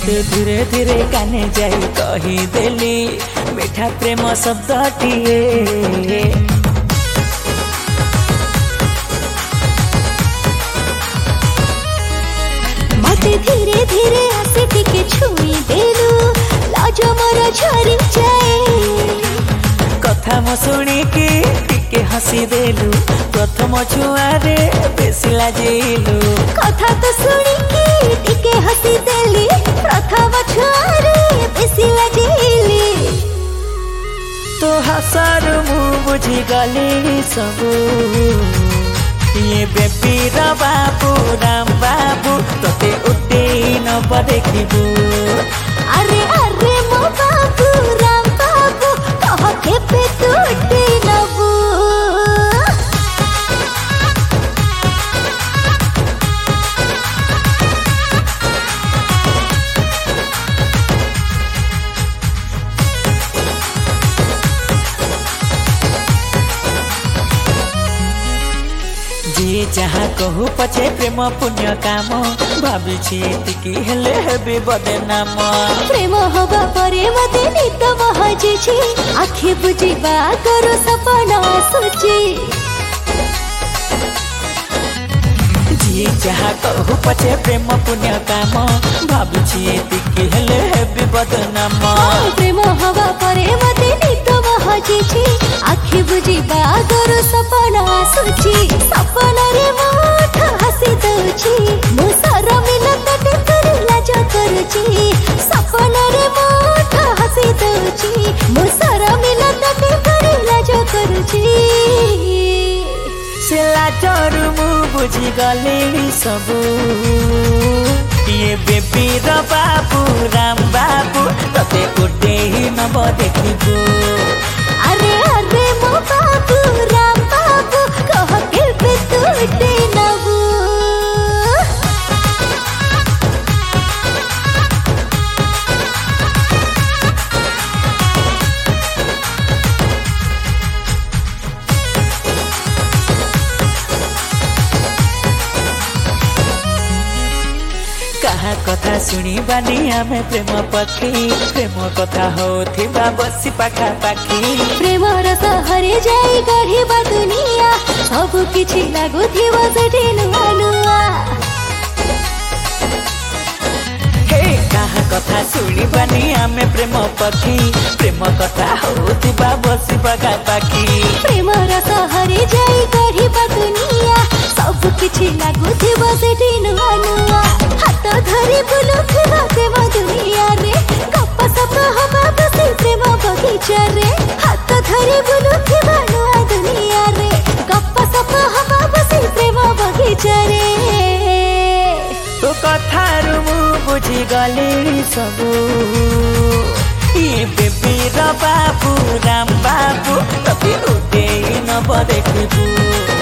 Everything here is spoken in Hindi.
तते धीरे धीरे काने जाई कहीदेली मीठा प्रेम शब्दटिए। मते धीरे धीरे आसे टिके छुई देलु लाज मोर झरी जाए। कथा मो शुणिकी टिके हसी देलु प्रथम छुआरे बेसी लाजिलु। कथा तो शुणिकी टिके हसी देली प्रथम छुआरे बेसी लाजिली। तो हसर मु बुझी गली सबू ये बेबीर बाबू राम बाबू तोते उठे नब देखिबू। अरे अरे मो बाबू राम बाबू कह केबे तू उठे नबू। जी जहाँ कहू पछे प्रेम पुण्य काम भाभी टिकी हेले हेबी बदनाम। प्रेम हवा परे मते नित महजिछि आखि बुझिबा करो सपना सोची। जी जहाँ कहू पछे प्रेम पुण्य काम भाभी टिकी हेले हेबी बदनाम। प्रेम हवा परे मते नित महजिछि आखि बुझिबा करो सपना सोची। सपना रे मोठ हसी दउछि मो सारा मिलन तटे लाज करूछि। सपना रे मोठ हसी दउछि मो सारा मिलन तटे लाज करूछि। से लाजरू मु बुझी गली सबू ये बेबीर बाबू राम बाबू तते उठे नब देखिबू। अरे अरे मो बाबू राम बाबू कह केबे तू उठे नबू। कहा कथा शुणिबानी आमे प्रेम पक्षी प्रेम कथा होथिबा बसी पाखा पाखी। प्रेम रस हरे जाई गढ़िबा दुनिया सब किछि लागुथिबा सेठी नुआ नुआ। हे कहा कथा शुणिबानी आमे प्रेम पक्षी प्रेम कथा होथिबा बसी पाखा पाखी। प्रेम रस हरे जाई गढ़िबा दुनिया सब किछि लागुथिबा सेठी नुआ नुआ। हाथ धरि बुलुथिबा प्रेम दुनिया रे गप सप हवा बसी प्रेम बगीचा रे। हाथ धरि बुलुथिबा नुआ दुनिया रे गप सप हवा बसी प्रेम बगीचा रे। तो कथारू मु बुझी गली सबू ये बेबीर बाबू राम बाबू तते उठे नब देखिबू।